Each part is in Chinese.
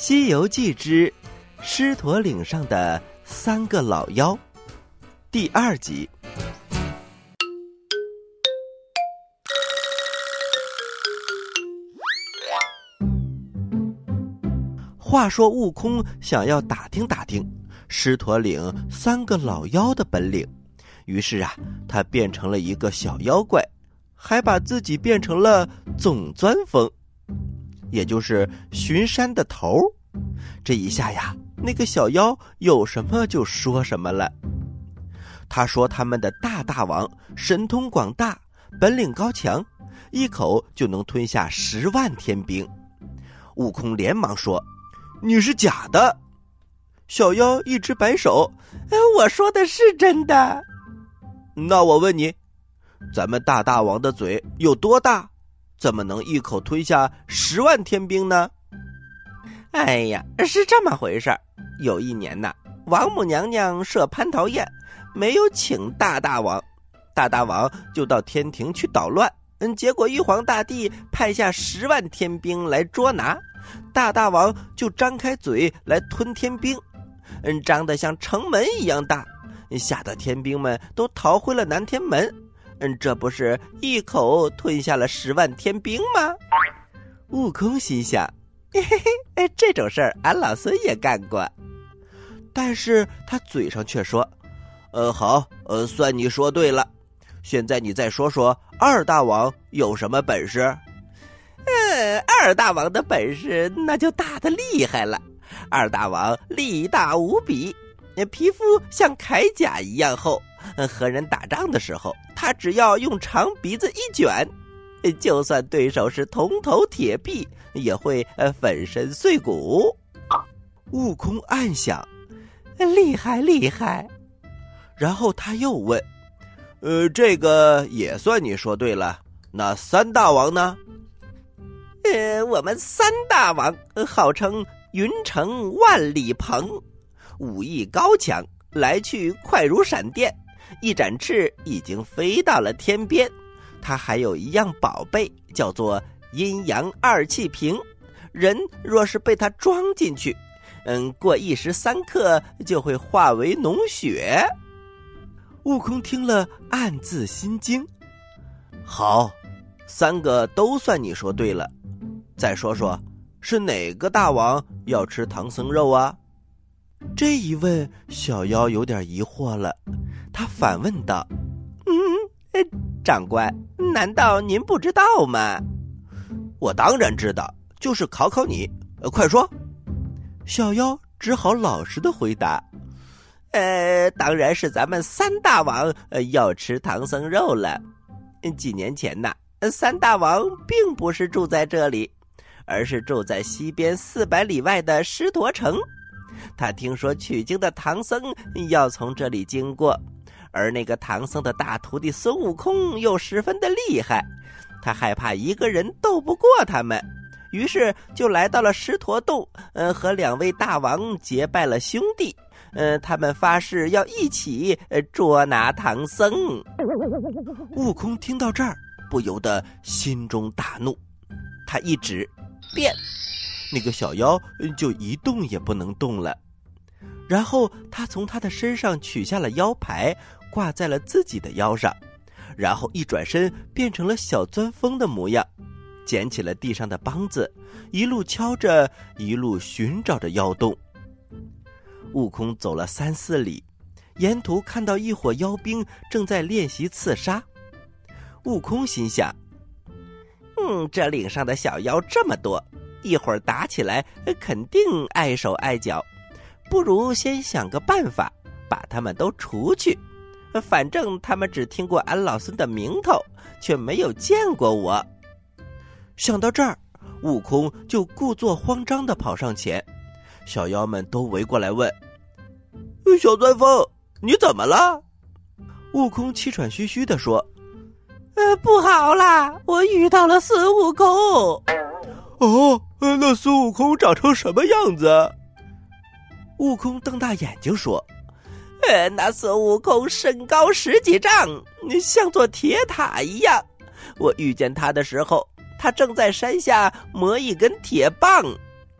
西游记之狮驼岭上的3个老妖第2集。话说悟空想要打听打听狮驼岭3个老妖的本领，于是他变成了一个小妖怪，还把自己变成了总钻风，也就是巡山的头。这一下那个小妖有什么就说什么了。他说他们的大王神通广大，本领高强，一口就能吞下10万天兵。悟空连忙说：“你是假的。”小妖一直摆手：“我说的是真的。”那我问你，咱们大王的嘴有多大？怎么能一口吞下10万天兵呢？哎呀，是这么回事。有一年王母娘娘设蟠桃宴，没有请大王，大王就到天庭去捣乱。结果玉皇大帝派下10万天兵来捉拿，大王就张开嘴来吞天兵，张得像城门一样大，吓得天兵们都逃回了南天门。这不是一口吞下了10万天兵吗？悟空心想，这种事儿俺老孙也干过。但是他嘴上却说：“好，算你说对了。现在你再说说二大王有什么本事？”二大王的本事那就大得厉害了。二大王力大无比，皮肤像铠甲一样厚，和人打仗的时候，他只要用长鼻子一卷，就算对手是铜头铁壁，也会粉身碎骨。悟空暗想，厉害厉害。然后他又问：“这个也算你说对了。那3大王呢？”我们3大王号称云城万里鹏，武艺高强，来去快如闪电，一展翅已经飞到了天边。他还有一样宝贝，叫做阴阳2气瓶，人若是被他装进去，过1时3刻就会化为脓血。悟空听了暗自心惊。好，3个都算你说对了。再说说，是哪个大王要吃唐僧肉啊？这一问，小妖有点疑惑了，他反问道：“长官，难道您不知道吗？”我当然知道，就是考考你，快说。小妖只好老实的回答：“当然是咱们3大王要吃唐僧肉了。几年前3大王并不是住在这里，而是住在西边400里外的狮驼城。他听说取经的唐僧要从这里经过，而那个唐僧的大徒弟孙悟空又十分的厉害，他害怕一个人斗不过他们，于是就来到了狮驼洞，和2位大王结拜了兄弟。他们发誓要一起捉拿唐僧。悟空听到这儿，不由得心中大怒，他一指变，那个小妖就一动也不能动了。然后他从他的身上取下了腰牌，挂在了自己的腰上，然后一转身变成了小钻风的模样，捡起了地上的梆子，一路敲着，一路寻找着妖洞。悟空走了3、4里，沿途看到一伙妖兵正在练习刺杀。悟空心想，这岭上的小妖这么多，一会儿打起来肯定碍手碍脚，不如先想个办法把他们都除去，反正他们只听过俺老孙的名头，却没有见过我。想到这儿，悟空就故作慌张地跑上前，小妖们都围过来问：“小钻风，你怎么了？”悟空气喘吁吁地说：“不好啦，我遇到了孙悟空。”哦，那孙悟空长成什么样子？悟空瞪大眼睛说：“那孙悟空身高10几丈，像座铁塔一样。我遇见他的时候，他正在山下磨一根铁棒。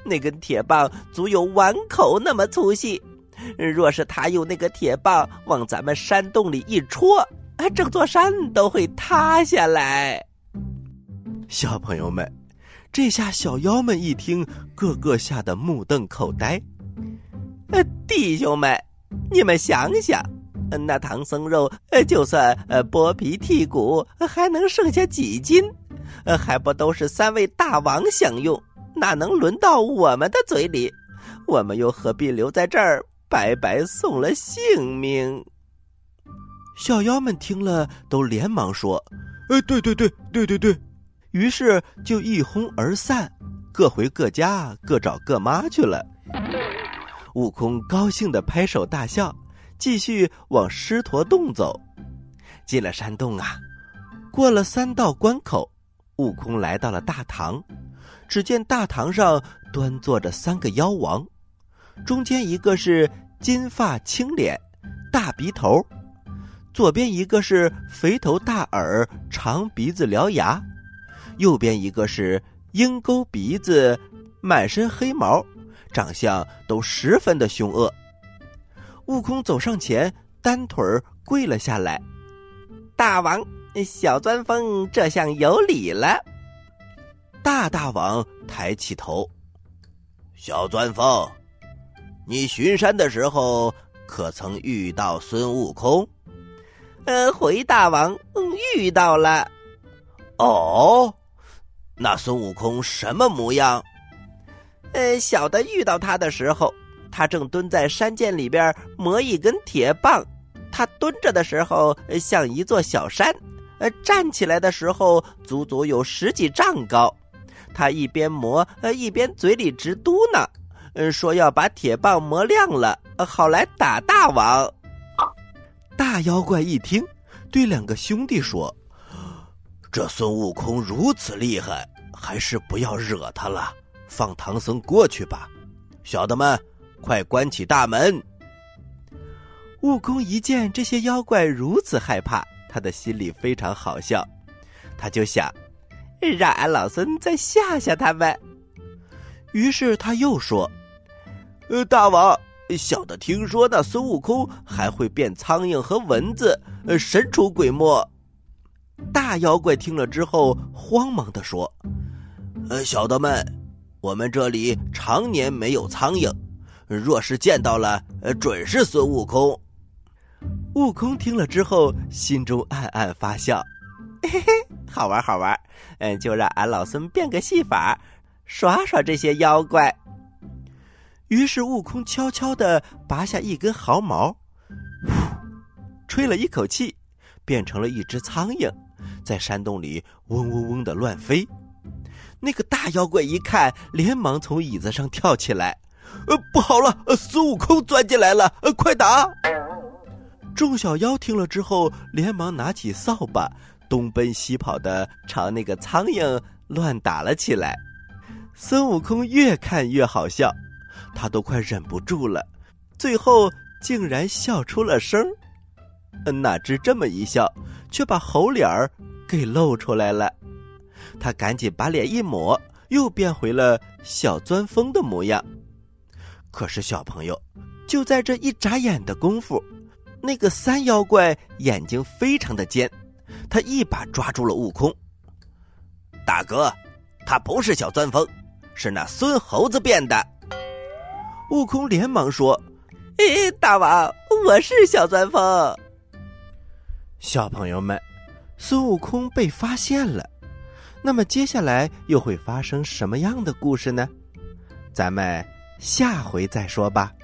那根铁棒足有碗口那么粗细，若是他用那个铁棒往咱们山洞里一戳，整座山都会塌下来。小朋友们，这下小妖们一听，个个吓得目瞪口呆。弟兄们，你们想想，那唐僧肉就算剥皮剔骨，还能剩下几斤？还不都是3位大王享用，哪能轮到我们的嘴里？我们又何必留在这儿白白送了性命？小妖们听了都连忙说：对。于是就一哄而散，各回各家，各找各妈去了。悟空高兴地拍手大笑，继续往狮驼洞走。进了山洞啊，过了3道关口，悟空来到了大堂。只见大堂上端坐着3个妖王，中间一个是金发青脸大鼻头，左边一个是肥头大耳长鼻子獠牙，右边一个是鹰钩鼻子满身黑毛，长相都十分的凶恶。悟空走上前，单腿跪了下来：大王，小钻风这下有礼了。大王抬起头：小钻风，你巡山的时候可曾遇到孙悟空？回大王，遇到了。哦，那孙悟空什么模样？小的遇到他的时候，他正蹲在山涧里边磨一根铁棒。他蹲着的时候像一座小山，站起来的时候足足有10几丈高。他一边磨一边嘴里直嘟囔，说要把铁棒磨亮了，好来打大王。大妖怪一听，对2个兄弟说：这孙悟空如此厉害，还是不要惹他了，放唐僧过去吧。小的们，快关起大门。悟空一见这些妖怪如此害怕，他的心里非常好笑，他就想让俺老孙再吓吓他们。于是他又说：大王，小的听说那孙悟空还会变苍蝇和蚊子，神出鬼没。大妖怪听了之后慌忙地说：小的们，我们这里常年没有苍蝇，若是见到了，准是孙悟空。悟空听了之后心中暗暗发笑，嘿嘿，好玩好玩，就让俺老孙变个戏法，耍耍这些妖怪。于是悟空悄悄地拔下一根毫毛，吹了一口气，变成了一只苍蝇，在山洞里嗡嗡嗡地乱飞。那个大妖怪一看，连忙从椅子上跳起来：不好了，孙悟空钻进来了，快打！众小妖听了之后，连忙拿起扫把，东奔西跑的朝那个苍蝇乱打了起来。孙悟空越看越好笑，他都快忍不住了，最后竟然笑出了声。哪知这么一笑，却把猴脸儿给露出来了。他赶紧把脸一抹，又变回了小钻风的模样。可是小朋友，就在这一眨眼的功夫，那个3妖怪眼睛非常的尖，他一把抓住了悟空。大哥，他不是小钻风，是那孙猴子变的。悟空连忙说：大王，我是小钻风。小朋友们，孙悟空被发现了，那么接下来又会发生什么样的故事呢？咱们下回再说吧。